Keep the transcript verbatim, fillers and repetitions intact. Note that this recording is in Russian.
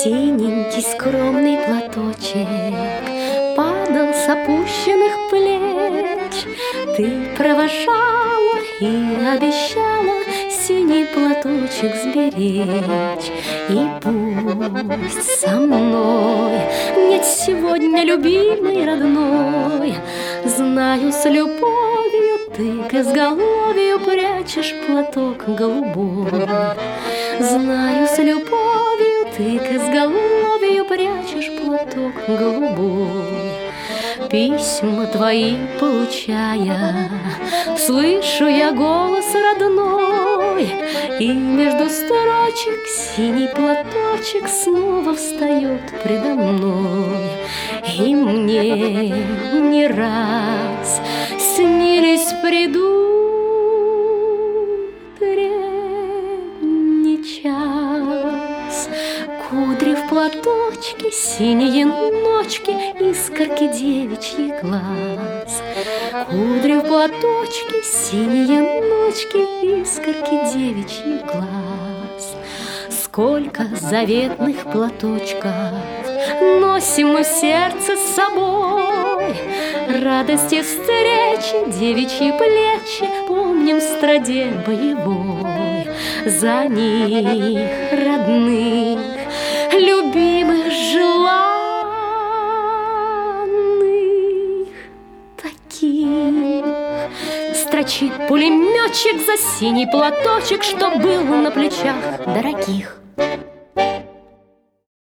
Синенький скромный платочек падал с опущенных плеч. Ты провожала и обещала синий платочек сберечь. И пусть со мной нет сегодня любимый родной, знаю, с любовью ты к изголовью прячешь платок голубой. Знаю, с любовью ты к изголовью прячешь платок голубой. Письма твои получая, слышу я голос родной, и между строчек синий платочек снова встает предо мной. И мне не раз снились предутренний час. Кудри в платочке, синие ночки, искорки девичьих глаз. Кудри в платочке, синие ночки, искорки девичьих глаз. Сколько заветных платочков носим мы в сердце с собой. Радости встречи, девичьи плечи помним в страде боевой. За них родных, любимых, желанных таких строчит пулеметчик за синий платочек, что был на плечах дорогих.